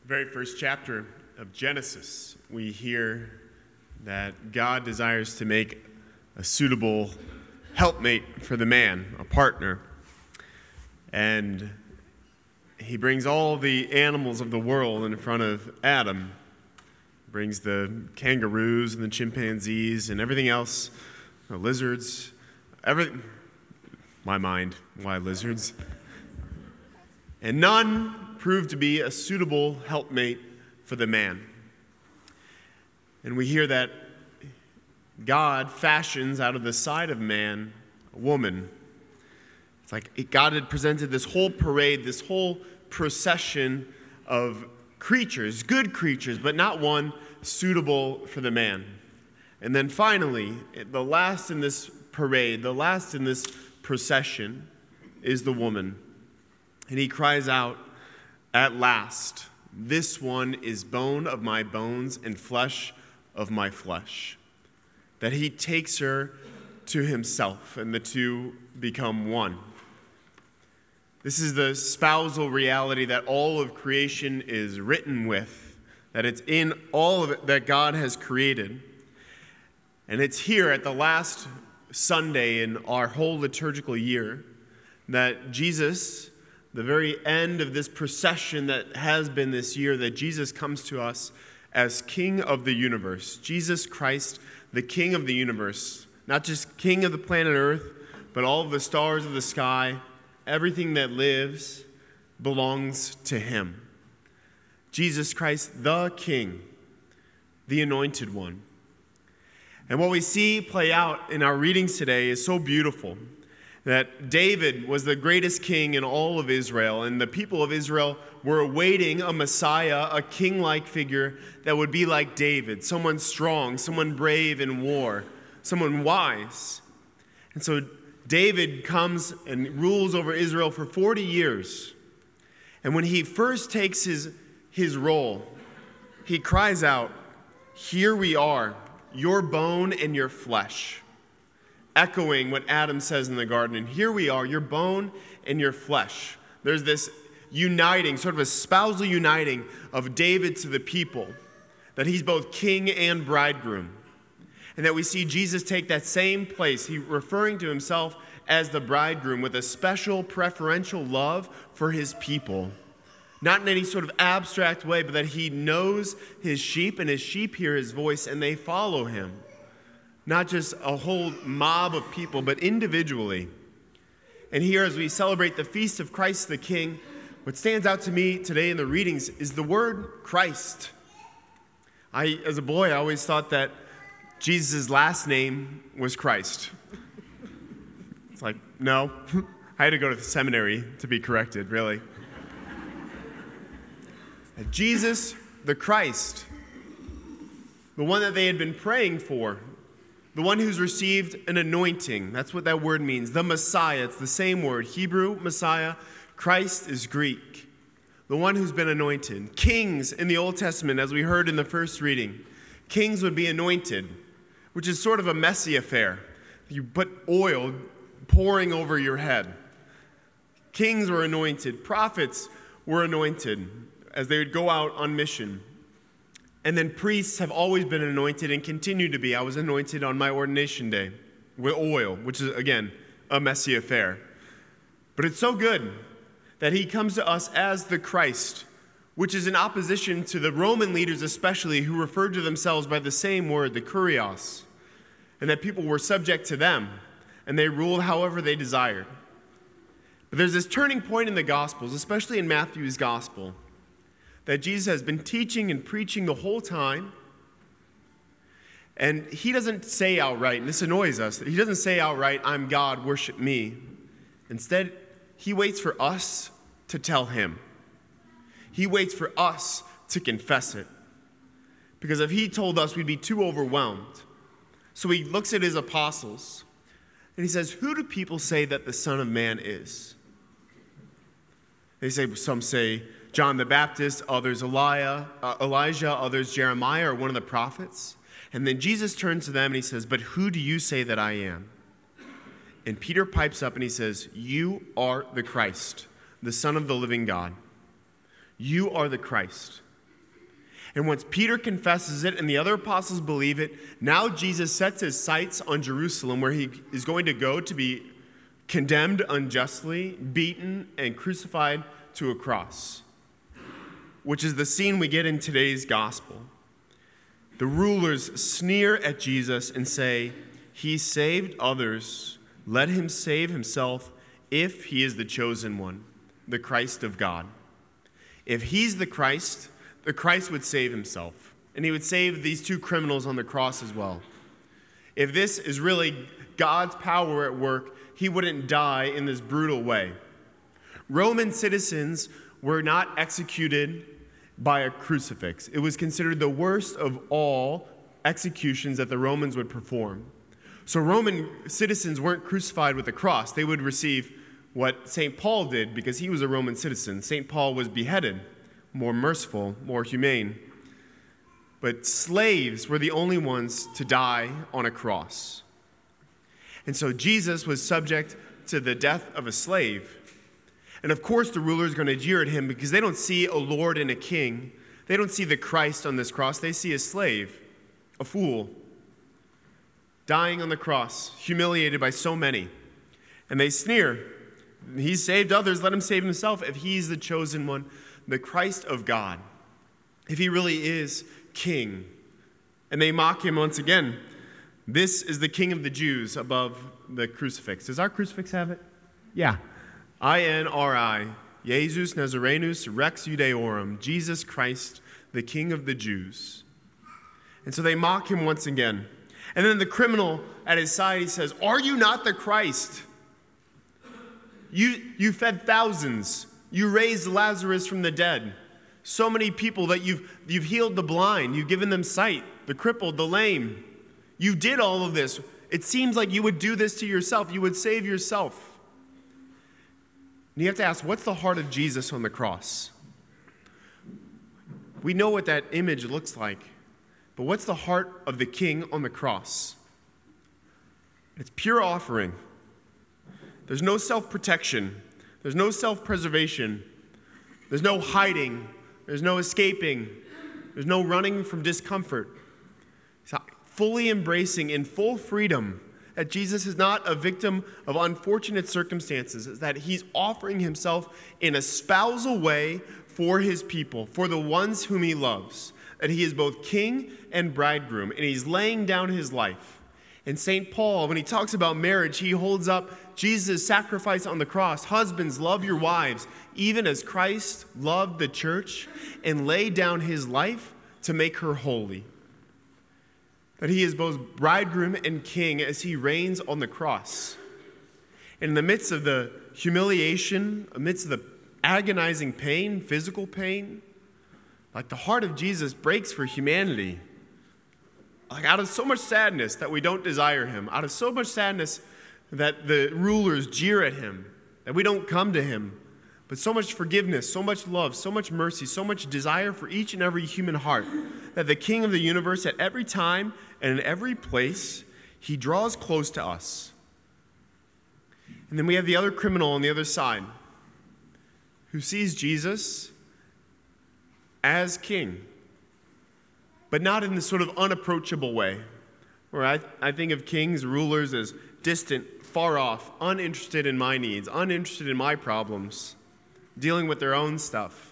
very first chapter of Genesis, we hear that God desires to make a suitable helpmate for the man, a partner. And he brings all the animals of the world in front of Adam. Brings the kangaroos and the chimpanzees and everything else, the lizards, everything. My mind, why lizards? And none proved to be a suitable helpmate for the man. And we hear that God fashions out of the side of man a woman. It's like God had presented this whole parade, this whole procession of creatures, good creatures, but not one suitable for the man. And then finally, the last in this parade, the last in this procession is the woman. And he cries out, "At last, this one is bone of my bones and flesh of my flesh." That he takes her to himself, and the two become one. This is the spousal reality that all of creation is written with, that it's in all of it that God has created. And it's here at the last Sunday in our whole liturgical year that Jesus, the very end of this procession that has been this year, that Jesus comes to us as King of the universe. Jesus Christ, the King of the universe. Not just King of the planet Earth, but all of the stars of the sky. Everything that lives belongs to him. Jesus Christ, the King, the Anointed One. And what we see play out in our readings today is so beautiful. That David was the greatest king in all of Israel, and the people of Israel were awaiting a Messiah, a king-like figure that would be like David, someone strong, someone brave in war, someone wise. And so David comes and rules over Israel for 40 years. And when he first takes his role, he cries out, "Here we are, your bone and your flesh." Echoing what Adam says in the garden. And here we are, your bone and your flesh. There's this uniting, sort of a spousal uniting of David to the people. That he's both king and bridegroom. And that we see Jesus take that same place. He referring to himself as the bridegroom with a special preferential love for his people. Not in any sort of abstract way, but that he knows his sheep and his sheep hear his voice and they follow him. Not just a whole mob of people, but individually. And here, as we celebrate the feast of Christ the King, what stands out to me today in the readings is the word Christ. As a boy, I always thought that Jesus' last name was Christ. It's like, no. I had to go to the seminary to be corrected, really. Jesus, the Christ, the one that they had been praying for, the one who's received an anointing. That's what that word means. The Messiah. It's the same word. Hebrew, Messiah. Christ is Greek. The one who's been anointed. Kings in the Old Testament, as we heard in the first reading, kings would be anointed, which is sort of a messy affair. You put oil pouring over your head. Kings were anointed. Prophets were anointed as they would go out on mission. And then priests have always been anointed and continue to be. I was anointed on my ordination day with oil, which is, again, a messy affair. But it's so good that he comes to us as the Christ, which is in opposition to the Roman leaders especially, who referred to themselves by the same word, the kurios, and that people were subject to them, and they ruled however they desired. But there's this turning point in the Gospels, especially in Matthew's Gospel, that Jesus has been teaching and preaching the whole time. And he doesn't say outright, and this annoys us, he doesn't say outright, "I'm God, worship me." Instead, he waits for us to tell him. He waits for us to confess it. Because if he told us, we'd be too overwhelmed. So he looks at his apostles, and he says, "Who do people say that the Son of Man is?" They say, some say John the Baptist, others Elijah, others Jeremiah, or one of the prophets. And then Jesus turns to them and he says, "But who do you say that I am?" And Peter pipes up and he says, "You are the Christ, the Son of the living God." You are the Christ. And once Peter confesses it and the other apostles believe it, now Jesus sets his sights on Jerusalem, where he is going to go to be condemned unjustly, beaten, and crucified to a cross, which is the scene we get in today's gospel. The rulers sneer at Jesus and say, "He saved others. Let him save himself if he is the chosen one, the Christ of God." If he's the Christ would save himself, and he would save these two criminals on the cross as well. If this is really God's power at work, he wouldn't die in this brutal way. Roman citizens were not executed by a crucifix. It was considered the worst of all executions that the Romans would perform. So Roman citizens weren't crucified with a cross. They would receive what St. Paul did because he was a Roman citizen. St. Paul was beheaded, more merciful, more humane. But slaves were the only ones to die on a cross. And so Jesus was subject to the death of a slave. And of course the rulers are going to jeer at him because they don't see a Lord and a king. They don't see the Christ on this cross. They see a slave, a fool, dying on the cross, humiliated by so many. And they sneer. He saved others, let him save himself if he's the chosen one, the Christ of God, if he really is king. And they mock him once again. This is the King of the Jews above the crucifix. Does our crucifix have it? Yeah. INRI, Jesus Nazarenus Rex Judaeorum, Jesus Christ, the King of the Jews. And so they mock him once again. And then the criminal at his side, he says, "Are you not the Christ? You fed thousands. You raised Lazarus from the dead. So many people that you've healed the blind. You've given them sight, the crippled, the lame. You did all of this. It seems like you would do this to yourself. You would save yourself." And you have to ask, what's the heart of Jesus on the cross? We know what that image looks like, but what's the heart of the King on the cross? It's pure offering. There's no self-protection. There's no self-preservation. There's no hiding. There's no escaping. There's no running from discomfort. He's fully embracing in full freedom that Jesus is not a victim of unfortunate circumstances, that he's offering himself in a spousal way for his people, for the ones whom he loves, that he is both king and bridegroom, and he's laying down his life. And St. Paul, when he talks about marriage, he holds up Jesus' sacrifice on the cross. Husbands, love your wives, even as Christ loved the church and laid down his life to make her holy. That he is both bridegroom and king as he reigns on the cross. And in the midst of the humiliation, amidst the agonizing pain, physical pain, like the heart of Jesus breaks for humanity. Like out of so much sadness that we don't desire him, out of so much sadness that the rulers jeer at him, that we don't come to him, but so much forgiveness, so much love, so much mercy, so much desire for each and every human heart, that the King of the universe at every time and in every place, he draws close to us. And then we have the other criminal on the other side who sees Jesus as king, but not in this sort of unapproachable way, where I think of kings, rulers as distant, far off, uninterested in my needs, uninterested in my problems, dealing with their own stuff.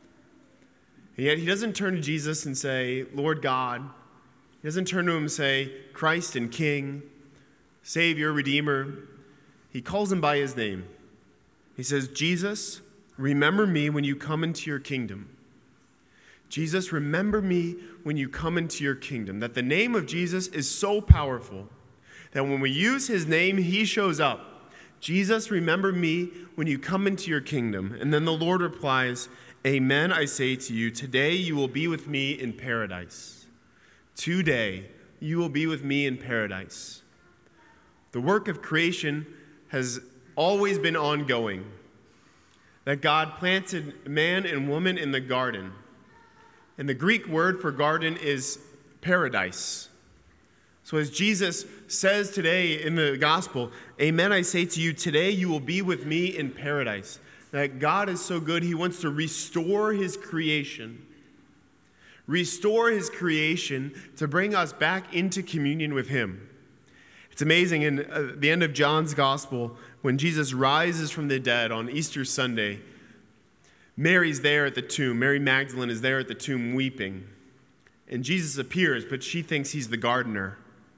And yet he doesn't turn to Jesus and say, "Lord God." He doesn't turn to him and say, "Christ and King, Savior, Redeemer." He calls him by his name. He says, "Jesus, remember me when you come into your kingdom." Jesus, remember me when you come into your kingdom. That the name of Jesus is so powerful that when we use his name, he shows up. Jesus, remember me when you come into your kingdom. And then the Lord replies, "Amen, I say to you, today you will be with me in paradise." Today you will be with me in paradise. The work of creation has always been ongoing. That God planted man and woman in the garden. And the Greek word for garden is paradise. So as Jesus says today in the gospel, "Amen, I say to you, today you will be with me in paradise." That God is so good, he wants to restore his creation. restore his creation to bring us back into communion with him. It's amazing in the end of John's gospel, when Jesus rises from the dead on Easter Sunday, Mary's there at the tomb. Mary Magdalene is there at the tomb weeping. And Jesus appears, but she thinks he's the gardener.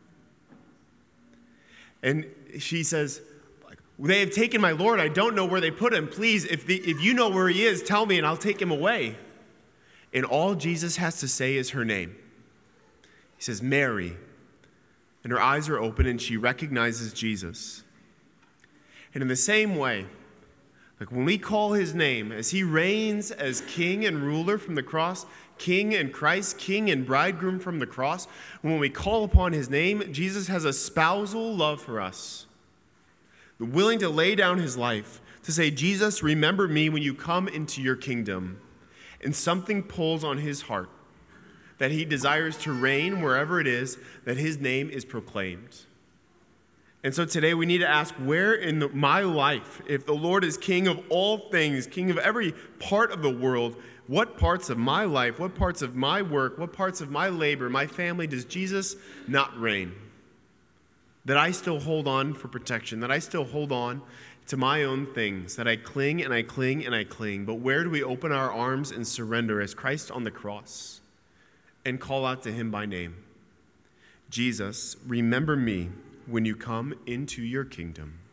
And she says, they have taken my Lord. I don't know where they put him. Please, if you know where he is, tell me and I'll take him away. And all Jesus has to say is her name. He says, Mary. And her eyes are open and she recognizes Jesus. And in the same way, like when we call his name, as he reigns as king and ruler from the cross, king and Christ, king and bridegroom from the cross, when we call upon his name, Jesus has a spousal love for us. Willing to lay down his life, to say, Jesus, remember me when you come into your kingdom. And something pulls on his heart that he desires to reign wherever it is that his name is proclaimed. And so today we need to ask, where in my life, if the Lord is king of all things, king of every part of the world, what parts of my life, what parts of my work, what parts of my labor, my family does Jesus not reign? That I still hold on for protection, that I still hold on to my own things, that I cling and I cling and I cling. But where do we open our arms and surrender as Christ on the cross and call out to him by name? Jesus, remember me when you come into your kingdom.